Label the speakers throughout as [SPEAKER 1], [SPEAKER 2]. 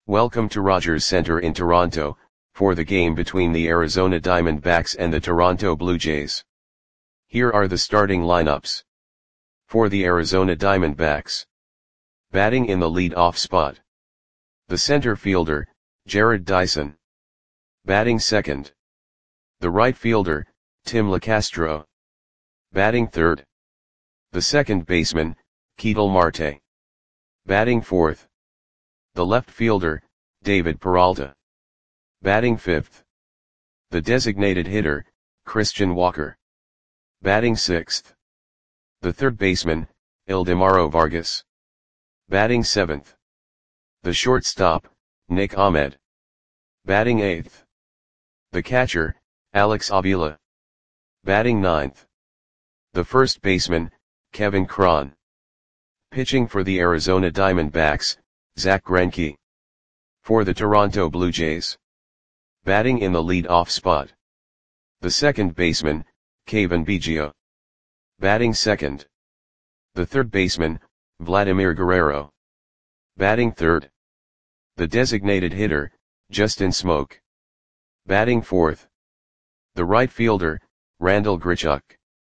[SPEAKER 1] Welcome to Rogers Centre in Toronto, for the game between the Arizona Diamondbacks and the Toronto Blue Jays. Here are the starting lineups. For the Arizona Diamondbacks. Batting in the lead-off spot. The center fielder, Jarrod Dyson. Batting second. The right fielder, Tim Locastro. Batting third. The second baseman, Ketel Marte. Batting fourth. The left fielder, David Peralta. Batting fifth. The designated hitter, Christian Walker. Batting sixth. The third baseman, Ildemaro Vargas. Batting seventh. The shortstop, Nick Ahmed. Batting eighth. The catcher, Alex Avila. Batting ninth. The first baseman, Kevin Cron. Pitching for the Arizona Diamondbacks, Zack Greinke. For the Toronto Blue Jays. Batting in the lead-off spot. The second baseman, Cavan Biggio. Batting second. The third baseman, Vladimir Guerrero. Batting third. The designated hitter, Justin Smoak. Batting fourth. The right fielder, Randal Grichuk.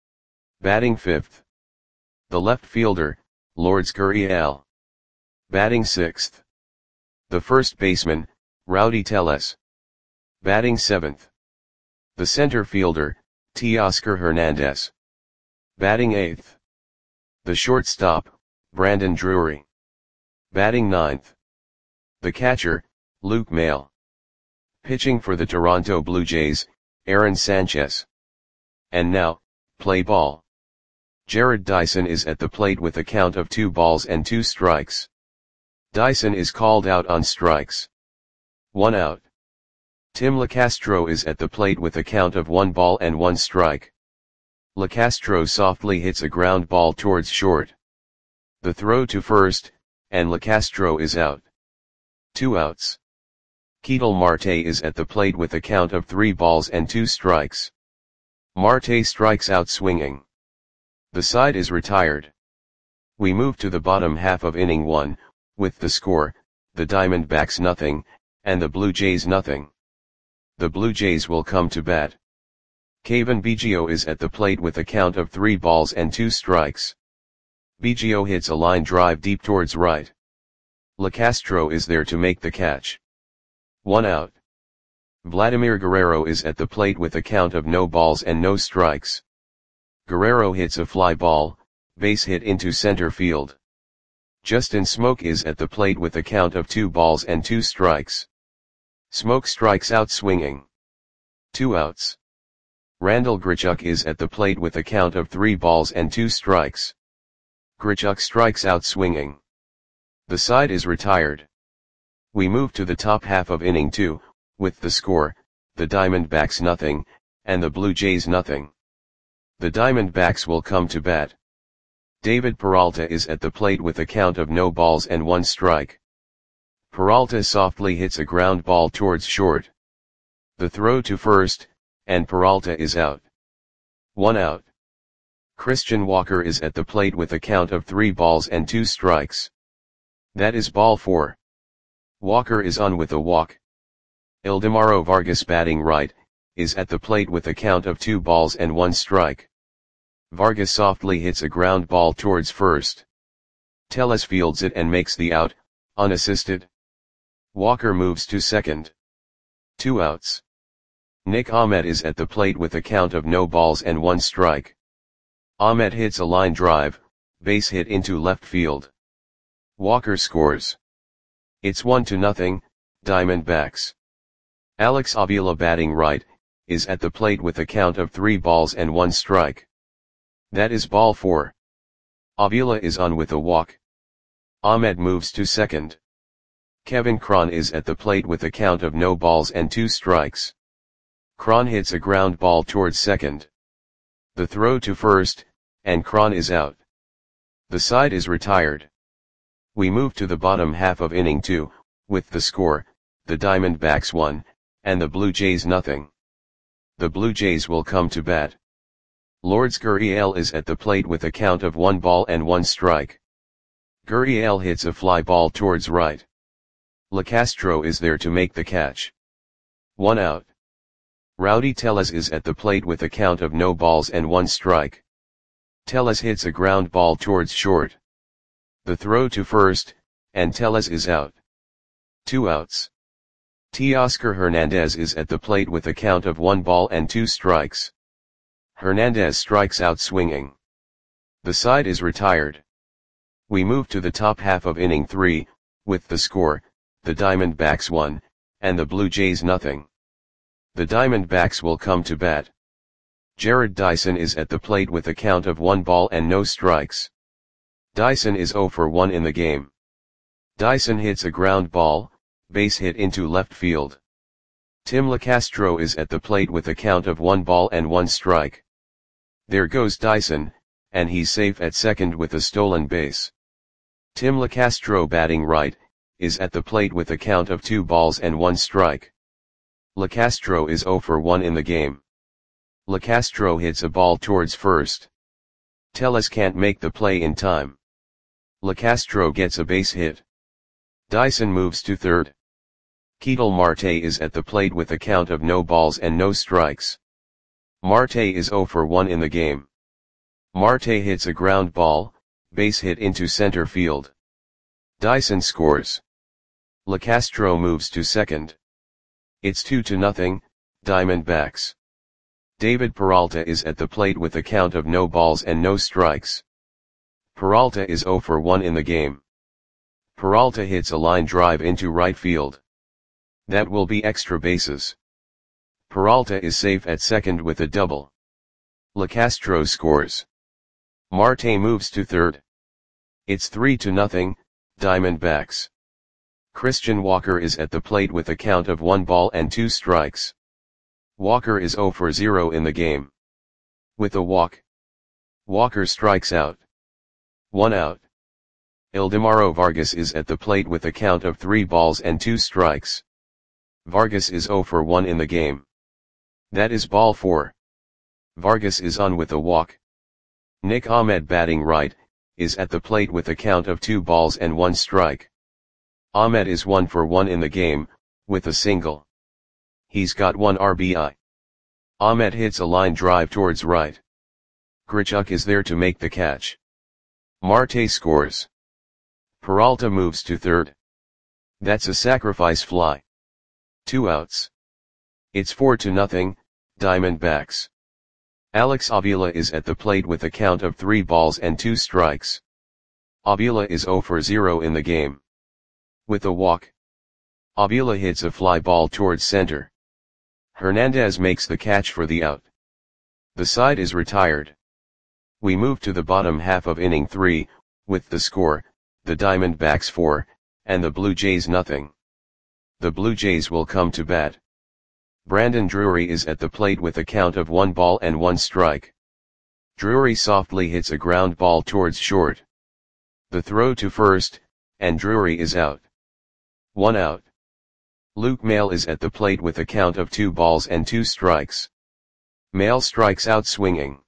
[SPEAKER 1] Batting fifth. The left fielder, Lourdes Gurriel. Batting sixth. The first baseman, Rowdy Tellez. Batting seventh. The center fielder, Teoscar Hernandez. Batting eighth. The shortstop, Brandon Drury. Batting ninth. The catcher, Luke Maile. Pitching for the Toronto Blue Jays, Aaron Sanchez. And now, play ball. Jarrod Dyson is at the plate with a count of 2 strikes. Dyson is called out on strikes. 1 out. Tim Locastro is at the plate with a count of 1 strike. Locastro softly hits a ground ball towards short. The throw to first, and Locastro is out. 2 outs. Ketel Marte is at the plate with a count of 3 strikes. Marte strikes out swinging. The side is retired. We move to the bottom half of inning 1, with the score, the Diamondbacks 0, and the Blue Jays 0. The Blue Jays will come to bat. Cavan Biggio is at the plate with a count of 3 strikes. Biggio hits a line drive deep towards right. Locastro is there to make the catch. 1 out. Vladimir Guerrero is at the plate with a count of no strikes. Guerrero hits a fly ball, base hit into center field. Justin Smoak is at the plate with a count of 2 strikes. Smoak strikes out swinging. 2 outs. Randal Grichuk is at the plate with a count of 3 strikes. Grichuk strikes out swinging. The side is retired. We move to the top half of inning 2, with the score, the Diamondbacks 0, and the Blue Jays 0. The Diamondbacks will come to bat. David Peralta is at the plate with a count of no balls and 1 strike. Peralta softly hits a ground ball towards short. The throw to first, and Peralta is out. 1 out. Christian Walker is at the plate with a count of 3 strikes. That is ball 4. Walker is on with a walk. Ildemaro Vargas batting right, is at the plate with a count of 2 strike. Vargas softly hits a ground ball towards first. Tellez fields it and makes the out, unassisted. Walker moves to second. 2 outs. Nick Ahmed is at the plate with a count of no strike. Ahmed hits a line drive, base hit into left field. Walker scores. It's 1-0, Diamondbacks. Alex Avila batting right, is at the plate with a count of 3 strike. That is ball 4. Avila is on with a walk. Ahmed moves to second. Kevin Cron is at the plate with a count of no strikes. Cron hits a ground ball towards second. The throw to first, and Cron is out. The side is retired. We move to the bottom half of inning 2, with the score, the Diamondbacks 1, and the Blue Jays 0. The Blue Jays will come to bat. Lourdes Gurriel is at the plate with a count of 1 strike. Gurriel hits a fly ball towards right. Lacastro is there to make the catch. 1 out. Rowdy Tellez is at the plate with a count of no balls and 1 strike. Tellez hits a ground ball towards short. The throw to first, and Tellez is out. 2 outs. Teoscar Hernandez is at the plate with a count of 1 ball and 2 strikes. Hernandez strikes out swinging. The side is retired. We move to the top half of inning 3, with the score, the Diamondbacks 1, and the Blue Jays nothing. The Diamondbacks will come to bat. Jarrod Dyson is at the plate with a count of 1 ball and no strikes. Dyson is 0 for 1 in the game. Dyson hits a ground ball, base hit into left field. Tim Lacastro is at the plate with a count of 1 ball and 1 strike. There goes Dyson, and he's safe at second with a stolen base. Tim Lacastro, batting right, is at the plate with a count of 2 balls and 1 strike. Lacastro is 0 for 1 in the game. Lacastro hits a ball towards first. Tellez can't make the play in time. Lacastro gets a base hit. Dyson moves to third. Ketel Marte is at the plate with a count of no balls and no strikes. Marte is 0 for 1 in the game. Marte hits a ground ball, base hit into center field. Dyson scores. Lacastro moves to second. It's 2-0, Diamondbacks. David Peralta is at the plate with a count of no balls and no strikes. Peralta is 0 for 1 in the game. Peralta hits a line drive into right field. That will be extra bases. Peralta is safe at second with a double. Lacastro scores. Marte moves to third. It's 3-0, Diamondbacks. Christian Walker is at the plate with a count of 1 ball and 2 strikes. Walker is 0 for 0 in the game. With a walk, Walker strikes out. 1 out. Ildemaro Vargas is at the plate with a count of 3 balls and 2 strikes. Vargas is 0 for 1 in the game. That is ball 4. Vargas is on with a walk. Nick Ahmed, batting right, is at the plate with a count of 2 balls and 1 strike. Ahmed is 1 for 1 in the game, with a single. He's got 1 RBI. Ahmed hits a line drive towards right. Grichuk is there to make the catch. Marte scores. Peralta moves to third. That's a sacrifice fly. 2 outs. It's 4-0, Diamondbacks. Alex Avila is at the plate with a count of 3 balls and 2 strikes. Avila is 0 for 0 in the game. With a walk, Avila hits a fly ball towards center. Hernandez makes the catch for the out. The side is retired. We move to the bottom half of inning 3, with the score, the Diamondbacks 4, and the Blue Jays nothing. The Blue Jays will come to bat. Brandon Drury is at the plate with a count of 1 ball and 1 strike. Drury softly hits a ground ball towards short. The throw to first, and Drury is out. 1 out. Luke Maile is at the plate with a count of 2 balls and 2 strikes. Maile strikes out swinging.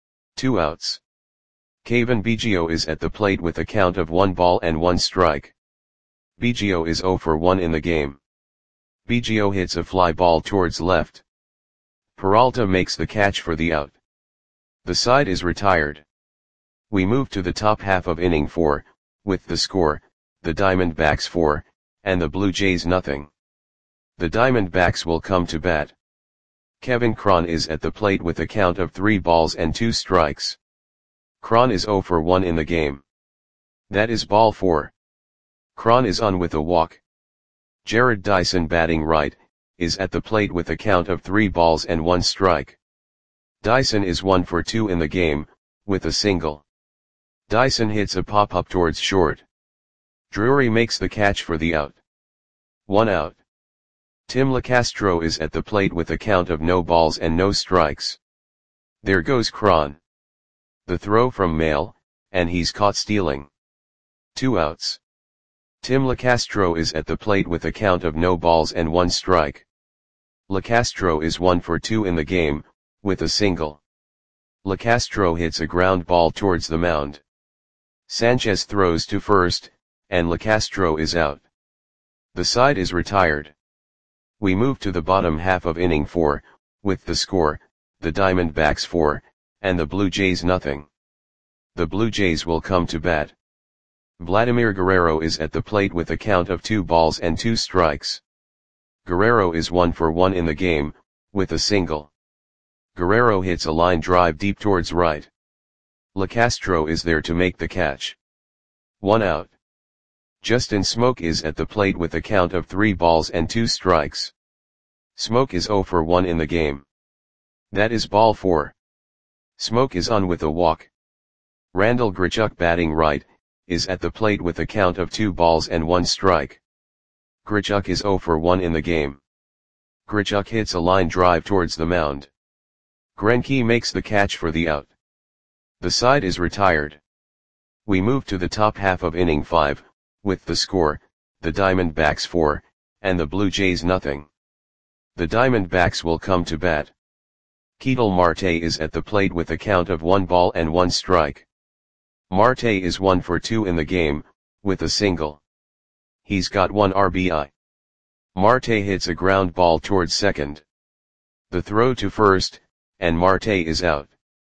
[SPEAKER 1] 2 outs. Cavan Biggio is at the plate with a count of 1 ball and 1 strike. Biggio is 0 for 1 in the game. Biggio hits a fly ball towards left. Peralta makes the catch for the out. The side is retired. We move to the top half of inning 4, with the score, the Diamondbacks 4, and the Blue Jays nothing. The Diamondbacks will come to bat. Kevin Cron is at the plate with a count of 3 balls and 2 strikes. Cron is 0 for 1 in the game. That is ball 4. Cron is on with a walk. Jarrod Dyson, batting right, is at the plate with a count of 3 balls and 1 strike. Dyson is 1 for 2 in the game, with a single. Dyson hits a pop-up towards short. Drury makes the catch for the out. 1 out. Tim Lacastro is at the plate with a count of no balls and no strikes. There goes Cron. The throw from Maile, and he's caught stealing. 2 outs. Tim Lacastro is at the plate with a count of no balls and 1 strike. Lacastro is 1 for 2 in the game, with a single. Lacastro hits a ground ball towards the mound. Sanchez throws to first, and Lacastro is out. The side is retired. We move to the bottom half of inning 4, with the score, the Diamondbacks 4, and the Blue Jays nothing. The Blue Jays will come to bat. Vladimir Guerrero is at the plate with a count of 2 balls and 2 strikes. Guerrero is 1 for 1 in the game, with a single. Guerrero hits a line drive deep towards right. LeCastro is there to make the catch. 1 out. Justin Smoke is at the plate with a count of 3 balls and 2 strikes. Smoke is 0 for 1 in the game. That is ball 4. Smoke is on with a walk. Randal Grichuk, batting right, is at the plate with a count of 2 balls and 1 strike. Grichuk is 0 for 1 in the game. Grichuk hits a line drive towards the mound. Greinke makes the catch for the out. The side is retired. We move to the top half of inning 5, with the score, the Diamondbacks 4, and the Blue Jays nothing. The Diamondbacks will come to bat. Ketel Marte is at the plate with a count of 1 ball and 1 strike. Marte is 1 for 2 in the game, with a single. He's got 1 RBI. Marte hits a ground ball towards second. The throw to first, and Marte is out.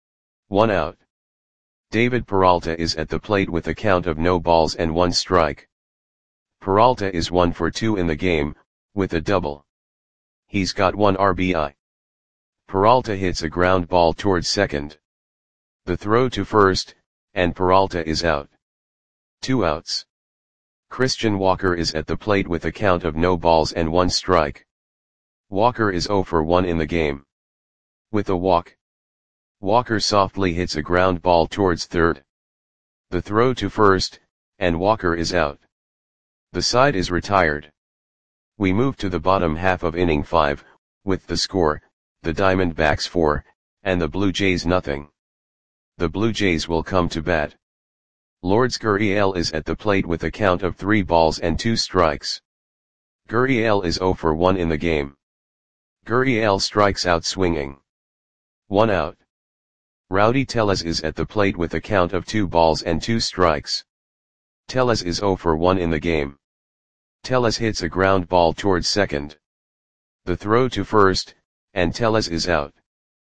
[SPEAKER 1] 1 out. David Peralta is at the plate with a count of no balls and 1 strike. Peralta is 1 for 2 in the game, with a double. He's got 1 RBI. Peralta hits a ground ball towards second. The throw to first, and Peralta is out. 2 outs. Christian Walker is at the plate with a count of no balls and 1 strike. Walker is 0 for 1 in the game. With a walk. Walker softly hits a ground ball towards third. The throw to first, and Walker is out. The side is retired. We move to the bottom half of inning 5, with the score, the Diamondbacks 4, and the Blue Jays nothing. The Blue Jays will come to bat. Lourdes Gurriel is at the plate with a count of 3 balls and 2 strikes. Gurriel is 0 for 1 in the game. Gurriel strikes out swinging. 1 out. Rowdy Tellez is at the plate with a count of 2 balls and 2 strikes. Tellez is 0 for 1 in the game. Tellez hits a ground ball towards second. The throw to first, and Tellez is out.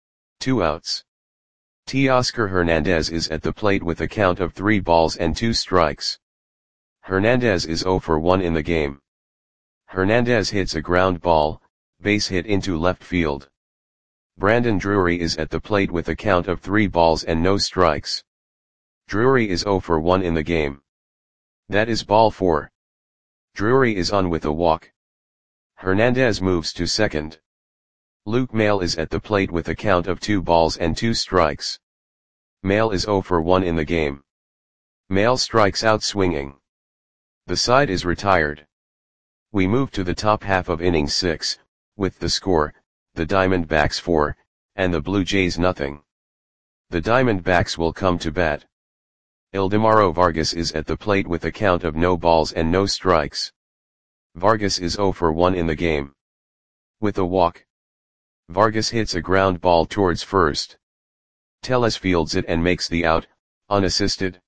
[SPEAKER 1] 2 outs. Teoscar Hernandez is at the plate with a count of 3 balls and 2 strikes. Hernandez is 0 for 1 in the game. Hernandez hits a ground ball, base hit into left field. Brandon Drury is at the plate with a count of 3 balls and no strikes. Drury is 0 for 1 in the game. That is ball 4. Drury is on with a walk. Hernandez moves to second. Luke Maile is at the plate with a count of 2 balls and 2 strikes. Maile is 0 for 1 in the game. Maile strikes out swinging. The side is retired. We move to the top half of inning 6, with the score, the Diamondbacks 4, and the Blue Jays nothing. The Diamondbacks will come to bat. Ildemaro Vargas is at the plate with a count of no balls and no strikes. Vargas is 0 for 1 in the game. With a walk. Vargas hits a ground ball towards first. Tellez fields it and makes the out, unassisted.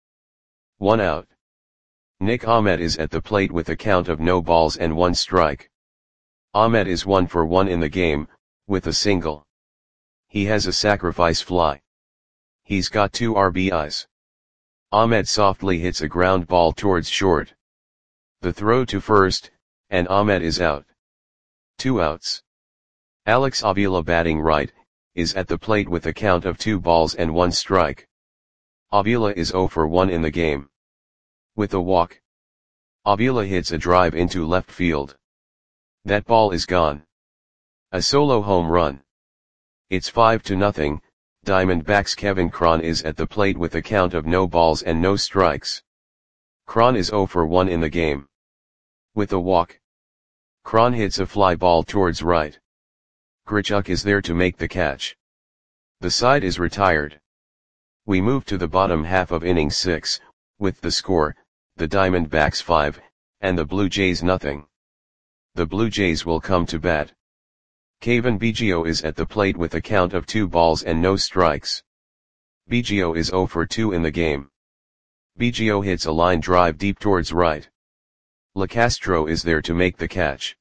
[SPEAKER 1] 1 out. Nick Ahmed is at the plate with a count of no balls and 1 strike. Ahmed is 1 for 1 in the game, with a single. He has a sacrifice fly. He's got 2 RBIs. Ahmed softly hits a ground ball towards short. The throw to first, and Ahmed is out. 2 outs. Alex Avila, batting right, is at the plate with a count of 2 balls and 1 strike. Avila is 0 for 1 in the game. With a walk. Avila hits a drive into left field. That ball is gone. A solo home run. It's 5-0, Diamondbacks. Kevin Cron is at the plate with a count of no balls and no strikes. Cron is 0 for 1 in the game. With a walk. Cron hits a fly ball towards right. Grichuk is there to make the catch. The side is retired. We move to the bottom half of inning 6, with the score, the Diamondbacks 5, and the Blue Jays nothing. The Blue Jays will come to bat. Cavan Biggio is at the plate with a count of 2 balls and no strikes. Biggio is 0 for 2 in the game. Biggio hits a line drive deep towards right. Lacastro is there to make the catch.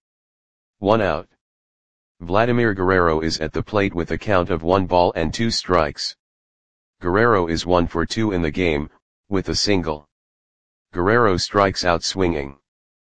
[SPEAKER 1] 1 out. Vladimir Guerrero is at the plate with a count of 1 ball and 2 strikes. Guerrero is 1 for 2 in the game, with a single. Guerrero strikes out swinging.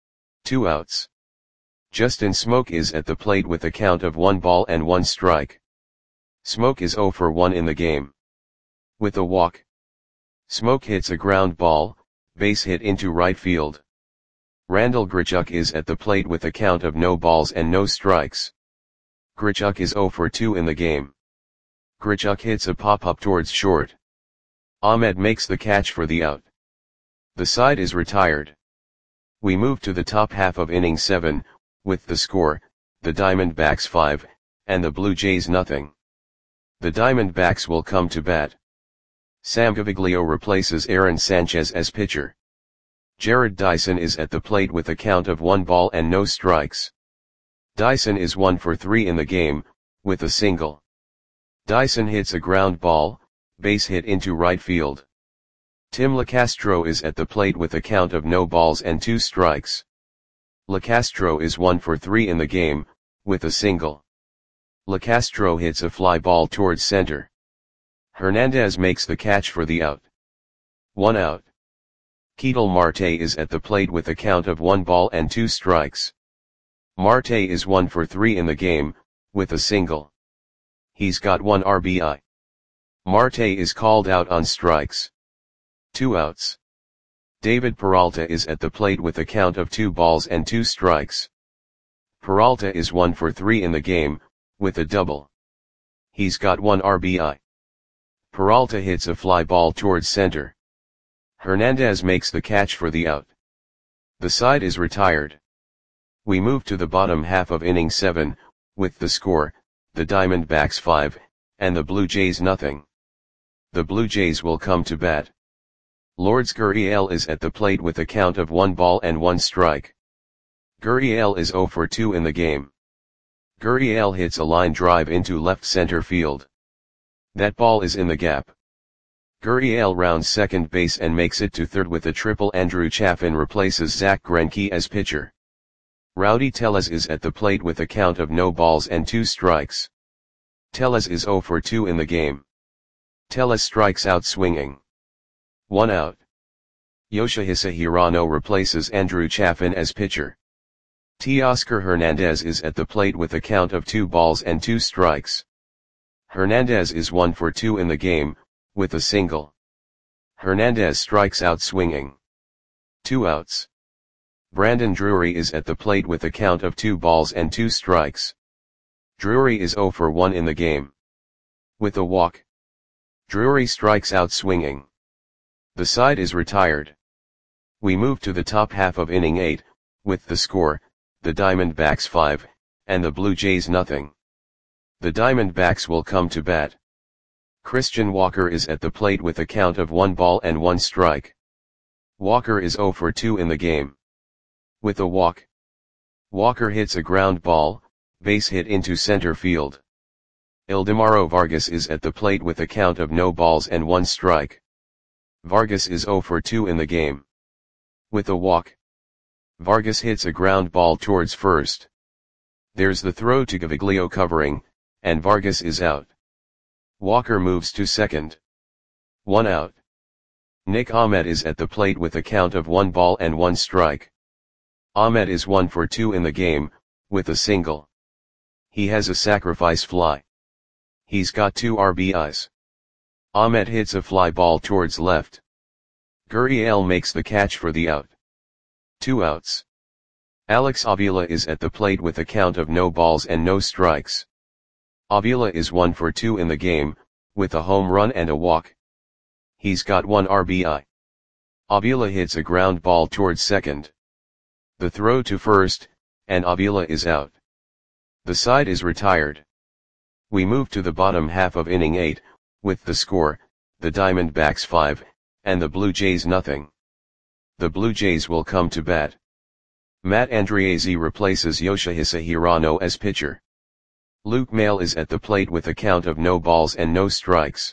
[SPEAKER 1] 2 outs. Justin Smoke is at the plate with a count of 1 ball and 1 strike. Smoke is 0 for 1 in the game. With a walk. Smoke hits a ground ball, base hit into right field. Randal Grichuk is at the plate with a count of no balls and no strikes. Grichuk is 0 for 2 in the game. Grichuk hits a pop-up towards short. Ahmed makes the catch for the out. The side is retired. We move to the top half of inning 7, with the score, the Diamondbacks 5, and the Blue Jays nothing. The Diamondbacks will come to bat. Sam Gaviglio replaces Aaron Sanchez as pitcher. Jared Dyson is at the plate with a count of 1 ball and no strikes. Dyson is 1 for 3 in the game, with a single. Dyson hits a ground ball, base hit into right field. Tim Lacastro is at the plate with a count of no balls and 2 strikes. Lacastro is 1 for 3 in the game, with a single. Lacastro hits a fly ball towards center. Hernandez makes the catch for the out. 1 out. Ketel Marte is at the plate with a count of 1 ball and 2 strikes. Marte is 1 for 3 in the game, with a single. He's got 1 RBI. Marte is called out on strikes. 2 outs. David Peralta is at the plate with a count of 2 balls and 2 strikes. Peralta is 1 for 3 in the game, with a double. He's got 1 RBI. Peralta hits a fly ball towards center. Hernandez makes the catch for the out. The side is retired. We move to the bottom half of inning 7, with the score, the Diamondbacks 5, and the Blue Jays nothing. The Blue Jays will come to bat. Lourdes Gurriel is at the plate with a count of 1 ball and 1 strike. Gurriel is 0 for 2 in the game. Gurriel hits a line drive into left center field. That ball is in the gap. Gurriel rounds second base and makes it to third with a triple. Andrew Chafin replaces Zach Greinke as pitcher. Rowdy Tellez is at the plate with a count of no balls and 2 strikes. Tellez is 0 for 2 in the game. Tellez strikes out swinging. 1 out. Yoshihisa Hirano replaces Andrew Chafin as pitcher. Teoscar Hernandez is at the plate with a count of 2 balls and 2 strikes. Hernandez is 1 for 2 in the game, with a single. Hernandez strikes out swinging. 2 outs. Brandon Drury is at the plate with a count of 2 balls and 2 strikes. Drury is 0 for 1 in the game. With a walk. Drury strikes out swinging. The side is retired. We move to the top half of inning 8, with the score, the Diamondbacks 5, and the Blue Jays nothing. The Diamondbacks will come to bat. Christian Walker is at the plate with a count of 1 ball and 1 strike. Walker is 0 for 2 in the game. With a walk. Walker hits a ground ball, base hit into center field. Ildemaro Vargas is at the plate with a count of no balls and 1 strike. Vargas is 0 for 2 in the game. With a walk. Vargas hits a ground ball towards first. There's the throw to Gaviglio covering, and Vargas is out. Walker moves to second. 1 out. Nick Ahmed is at the plate with a count of 1 ball and 1 strike. Ahmed is 1 for 2 in the game, with a single. He has a sacrifice fly. He's got 2 RBIs. Ahmed hits a fly ball towards left. Gurriel makes the catch for the out. 2 outs. Alex Avila is at the plate with a count of no balls and no strikes. Avila is 1 for 2 in the game, with a home run and a walk. He's got 1 RBI. Avila hits a ground ball towards second. The throw to first, and Avila is out. The side is retired. We move to the bottom half of inning 8, with the score, the Diamondbacks 5, and the Blue Jays nothing. The Blue Jays will come to bat. Matt Andriese replaces Yoshihisa Hirano as pitcher. Luke Maile is at the plate with a count of no balls and no strikes.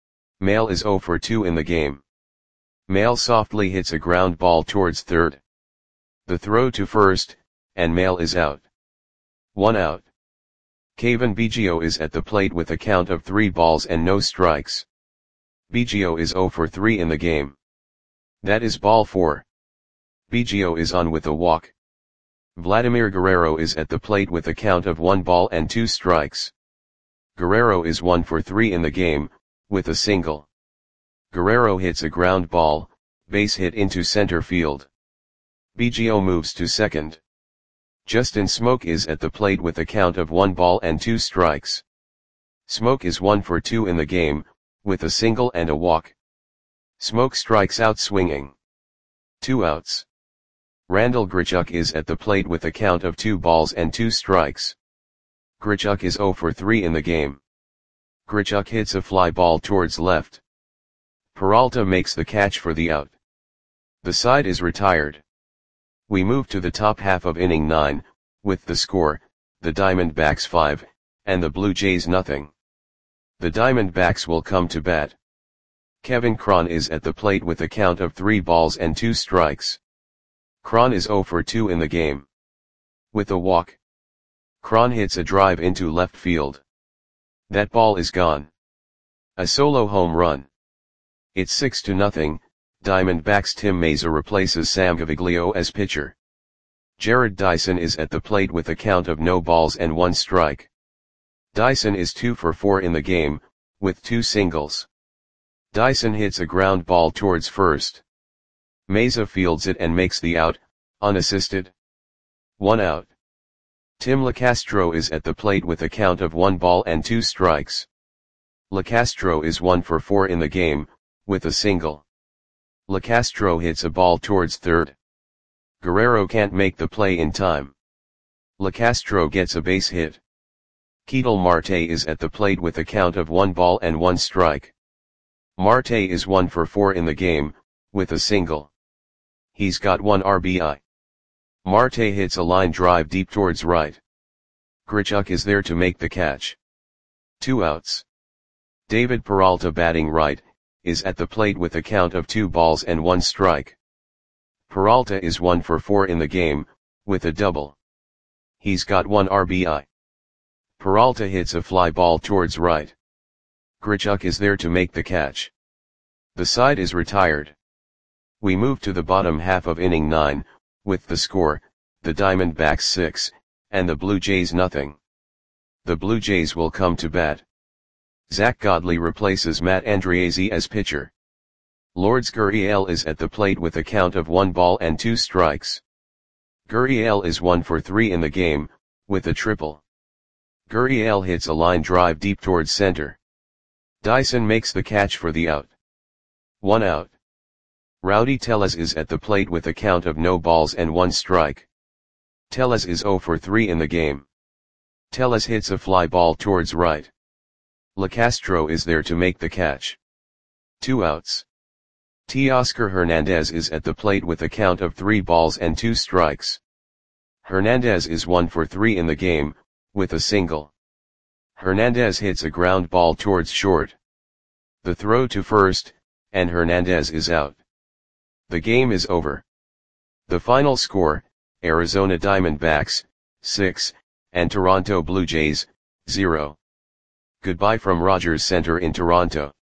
[SPEAKER 1] Maile is 0 for 2 in the game. Maile softly hits a ground ball towards third. The throw to first, and Mail is out. 1 out. Kevin Biggio is at the plate with a count of 3 balls and no strikes. Biggio is 0 for 3 in the game. That is ball 4. Biggio is on with a walk. Vladimir Guerrero is at the plate with a count of 1 ball and 2 strikes. Guerrero is 1 for 3 in the game, with a single. Guerrero hits a ground ball, base hit into center field. Biggio moves to second. Justin Smoke is at the plate with a count of 1 ball and 2 strikes. Smoke is 1 for 2 in the game, with a single and a walk. Smoke strikes out swinging. 2 outs. Randal Grichuk is at the plate with a count of 2 balls and 2 strikes. Grichuk is 0 for 3 in the game. Grichuk hits a fly ball towards left. Peralta makes the catch for the out. The side is retired. We move to the top half of inning 9, with the score, the Diamondbacks 5, and the Blue Jays nothing. The Diamondbacks will come to bat. Kevin Cron is at the plate with a count of 3 balls and 2 strikes. Cron is 0 for 2 in the game. With a walk. Cron hits a drive into left field. That ball is gone. A solo home run. It's 6-0, Diamondbacks Tim Mayza replaces Sam Gaviglio as pitcher. Jared Dyson is at the plate with a count of no balls and 1 strike. Dyson is 2 for 4 in the game, with 2 singles. Dyson hits a ground ball towards first. Mayza fields it and makes the out, unassisted. 1 out. Tim Locastro is at the plate with a count of 1 ball and 2 strikes. Locastro is 1 for 4 in the game, with a single. Locastro hits a ball towards third. Guerrero can't make the play in time. Locastro gets a base hit. Ketel Marte is at the plate with a count of 1 ball and 1 strike. Marte is 1 for 4 in the game, with a single. He's got 1 RBI. Marte hits a line drive deep towards right. Grichuk is there to make the catch. 2 outs. David Peralta batting right, is at the plate with a count of 2 balls and 1 strike. Peralta is 1 for 4 in the game, with a double. He's got 1 RBI. Peralta hits a fly ball towards right. Grichuk is there to make the catch. The side is retired. We move to the bottom half of inning 9, with the score, the Diamondbacks 6, and the Blue Jays nothing. The Blue Jays will come to bat. Zach Godley replaces Matt Andriese as pitcher. Lourdes Gurriel is at the plate with a count of 1 ball and 2 strikes. Gurriel is 1 for 3 in the game, with a triple. Gurriel hits a line drive deep towards center. Dyson makes the catch for the out. 1 out. Rowdy Tellez is at the plate with a count of no balls and 1 strike. Tellez is 0 for 3 in the game. Tellez hits a fly ball towards right. Locastro is there to make the catch. 2 outs. Teoscar Hernandez is at the plate with a count of 3 balls and 2 strikes. Hernandez is 1 for 3 in the game, with a single. Hernandez hits a ground ball towards short. The throw to first, and Hernandez is out. The game is over. The final score, Arizona Diamondbacks, 6, and Toronto Blue Jays, 0. Goodbye from Rogers Center in Toronto.